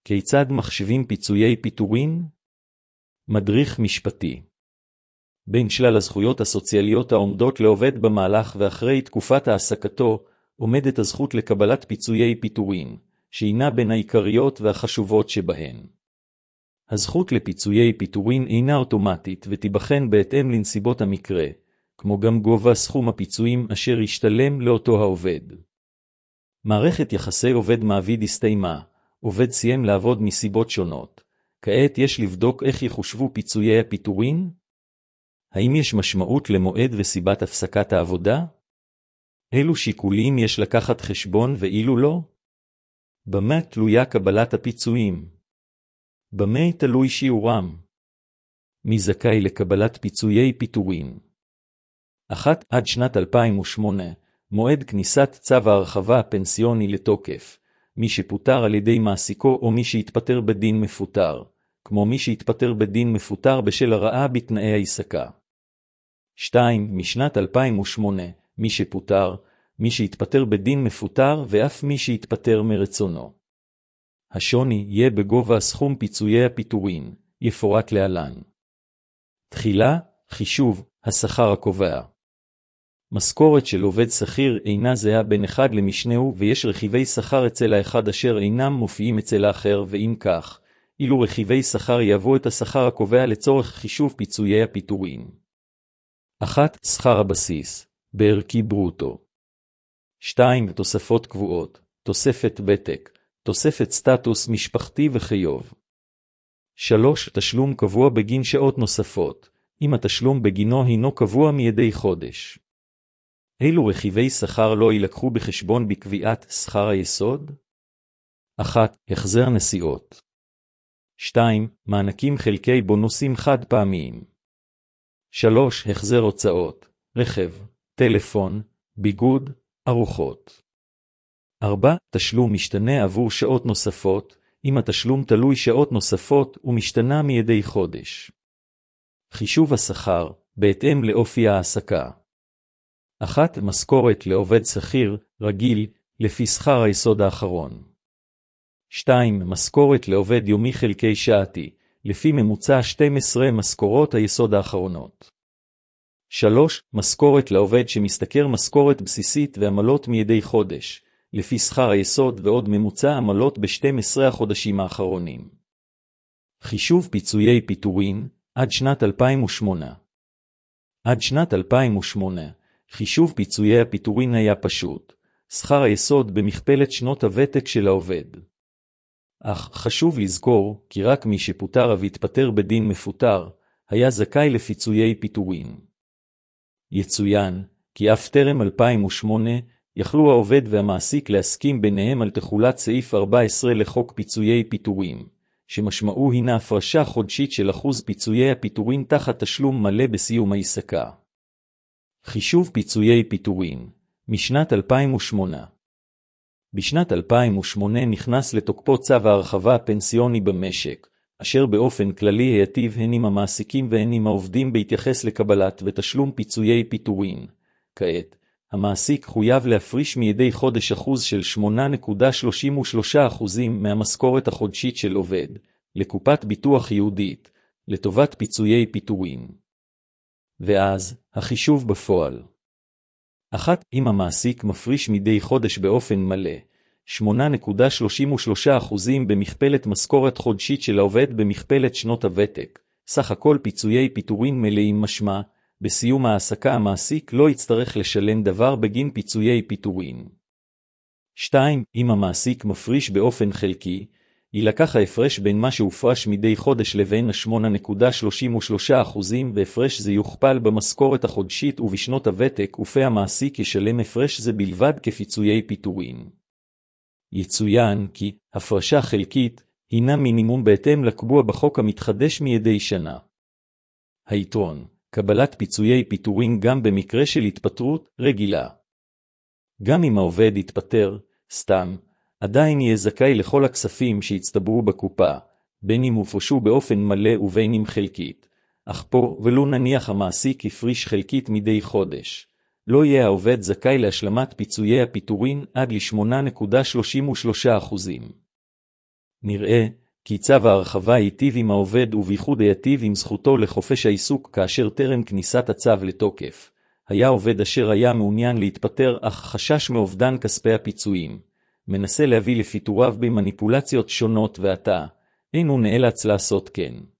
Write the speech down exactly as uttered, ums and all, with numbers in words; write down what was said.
כיצד מחשבים פיצויי פיטורין? מדריך משפטי. בין שלל הזכויות הסוציאליות העומדות לעובד במהלך ואחרי תקופת העסקתו, עומדת הזכות לקבלת פיצויי פיטורין, שהינה בין העיקריות והחשובות שבהן. הזכות לפיצויי פיטורין אינה אוטומטית ותיבחן בהתאם לנסיבות המקרה, כמו גם גובה סכום הפיצויים אשר ישתלם לאותו העובד. מערכת יחסי עובד-מעביד הסתיימה, עובד סיים לעבוד מסיבות שונות. כעת יש לבדוק איך יחושבו פיצויי הפיטורין? האם יש משמעות למועד וסיבת הפסקת העבודה? אילו שיקולים יש לקחת חשבון ואילו לא? במה תלויה קבלת הפיצויים? במה תלוי שיעורם? מי זכאי לקבלת פיצויי פיטורין? אחת עד שנת אלפיים ושמונה, מועד כניסת צו ההרחבה הפנסיוני לתוקף, מי שפוטר על ידי מעסיקו או מי שהתפטר בדין מפוטר, כמו מי שהתפטר בדין מפוטר בשל הרעה בתנאי העסקה. שתיים. משנת אלפיים ושמונה, מי שפוטר, מי שהתפטר בדין מפוטר ואף מי שהתפטר מרצונו. השוני יהיה בגובה סכום פיצויי הפיטורין, יפורט להלן. תחילה, חישוב, השכר הקובע. משכורת של עובד שכיר אינה זהה בין אחד למשנהו ויש רכיבי שכר אצל האחד אשר אינם מופיעים אצל האחר, ואם כך, אילו רכיבי שכר יהוו את השכר הקובע לצורך חישוב פיצויי הפיטורין. אחת. שכר הבסיס, בערכי ברוטו. שתיים. תוספות קבועות, תוספת ותק, תוספת סטטוס משפחתי וחיוב. שלוש. תשלום קבוע בגין שעות נוספות, אם התשלום בגינו הינו קבוע מידי חודש. אילו רכיבי שכר לא יילקחו בחשבון בקביעת שכר היסוד? אחת. החזר נסיעות. שתיים. מענקים חלקי בונוסים חד פעמיים. שלוש. החזר הוצאות, רכב, טלפון, ביגוד, ארוחות. ארבע. תשלום משתנה עבור שעות נוספות, אם התשלום תלוי שעות נוספות ומשתנה מידי חודש. חישוב השכר, בהתאם לאופי העסקה. אחת. משכורת לעובד שכיר, רגיל, לפי שכר היסוד האחרון. שתיים. משכורת לעובד יומי חלקי שעתי, לפי ממוצע שתים עשרה משכורות היסוד האחרונות. שלוש. משכורת לעובד שמשתכר משכורת בסיסית ועמלות מידי חודש, לפי שכר היסוד ועוד ממוצע עמלות ב-שנים עשר החודשים האחרונים. חישוב פיצויי פיטורין, עד שנת אלפיים ושמונה. עד שנת אלפיים ושמונה, חישוב פיצויי הפיטורין היה פשוט, שכר היסוד במכפלת שנות הוותק של העובד. אך חשוב לזכור כי רק מי שפוטר והתפטר בדין מפוטר, היה זכאי לפיצויי פיטורין. יצוין כי אף טרם אלפיים ושמונה יכלו העובד והמעסיק להסכים ביניהם על תחולת סעיף ארבע עשרה לחוק פיצויי פיטורין, שמשמעו הינה הפרשה חודשית של אחוז פיצויי הפיטורין תחת תשלום מלא בסיום העסקה. חישוב פיצויי פיטורין, משנת אלפיים ושמונה. בשנת אלפיים ושמונה נכנס לתוקפו צו ההרחבה הפנסיוני במשק, אשר באופן כללי היטיב הן עם המעסיקים והן עם העובדים בהתייחס לקבלת ותשלום פיצויי פיטורין. כעת, המעסיק חויב להפריש מידי חודש אחוז של שמונה נקודה שלושים ושלושה אחוזים מהמשכורת החודשית של עובד, לקופת ביטוח ייעודית, לטובת פיצויי פיטורין. ואז, החישוב בפועל. אחת. אם המעסיק מפריש מידי חודש באופן מלא, שמונה נקודה שלושים ושלושה אחוזים במכפלת משכורת חודשית של העובד במכפלת שנות הוותק, סך הכל פיצויי פיטורין מלאים משמע, בסיום העסקה המעסיק לא יצטרך לשלם דבר בגין פיצויי פיטורין. שתיים. אם המעסיק מפריש באופן חלקי, יילקח ההפרש בין מה שהופרש מדי חודש לבין ה-שמונה נקודה שלושים ושלושה אחוזים והפרש זה יוכפל במשכורת החודשית ובשנות הוותק ופה המעסיק ישלם הפרש זה בלבד כפיצויי פיטורין. יצוין כי הפרשה חלקית הינה מינימום בהתאם לקבוע בחוק המתחדש מידי שנה. היתרון, קבלת פיצויי פיטורין גם במקרה של התפטרות רגילה. גם אם העובד יתפטר, סתם, עדיין יהיה זכאי לכל הכספים שהצטברו בקופה, בין אם הופרשו באופן מלא ובין אם חלקית. אך פה, ולא נניח המעסיק יפריש חלקית מדי חודש, לא יהיה העובד זכאי להשלמת פיצויי הפיטורין עד ל-שמונה נקודה שלושים ושלושה אחוזים. נראה כי צו ההרחבה ייטיב עם העובד ובייחוד ייטיב עם זכותו לחופש העיסוק כאשר טרם כניסת הצו לתוקף. היה עובד אשר היה מעוניין להתפטר אך חשש מאובדן כספי הפיצויים. מנסה להביא לפיטוריו במניפולציות שונות ועתה, אינו נאלץ לעשות כן.